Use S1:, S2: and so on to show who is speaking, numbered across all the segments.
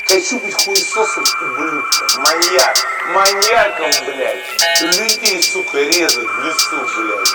S1: Хочу быть хуесосом ублюдком. Маньяком, блядь. Людей, сука, резать в лесу, блядь.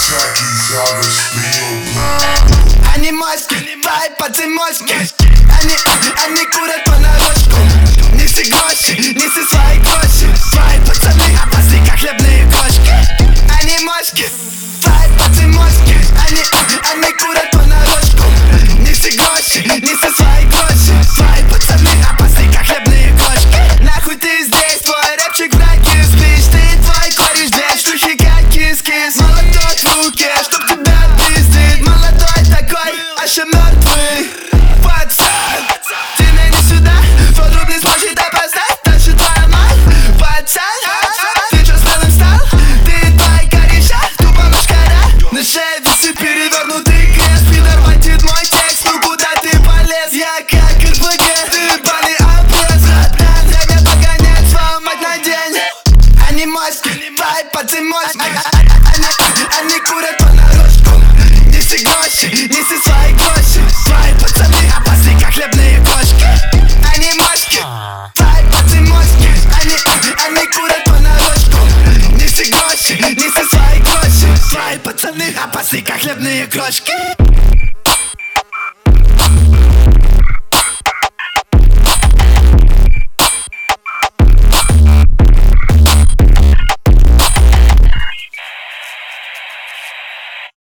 S2: Они моськи, вайп по цимоське. Они курят понарошку. Неси гроши, неси свои гроши. Свои пацаны, опасны, как хлебные крошки. Они моськи, вайп по цимоське. Они курят понарошку. Неси гроши, неси свои гроши. Свои пацаны, опасны, как хлебные крошки. Нахуй ты здесь, твой рэпчик в раке спишь. Ты и твой кореш, блядь, штухи как кис-кис. Молоток в руке, чтоб тебя пиздит. Молодой такой, аж и мертвый. Пацан, ты не сюда, твой друг не сможет опознать. Дальше твоя мать, пацан. Ты чё смелым стал? Ты и твои кореша, тупо мышкара. На шее весы перевернутый крест. Пидор хватит мой текст, ну куда ты полез? Я как РПГ, ты ебаный обрез. Братан, время погонять свою мать на день. Они моськи, вайп по цимоське. Они курят понарошку. Неси гроши, неси свои гроши. Свои пацаны опасны, как хлебные крошки. Они моськи, вайп по цимоське. Они курят понарошку. Неси гроши, неси свои гроши. Свои пацаны опасны, как хлебные крошки.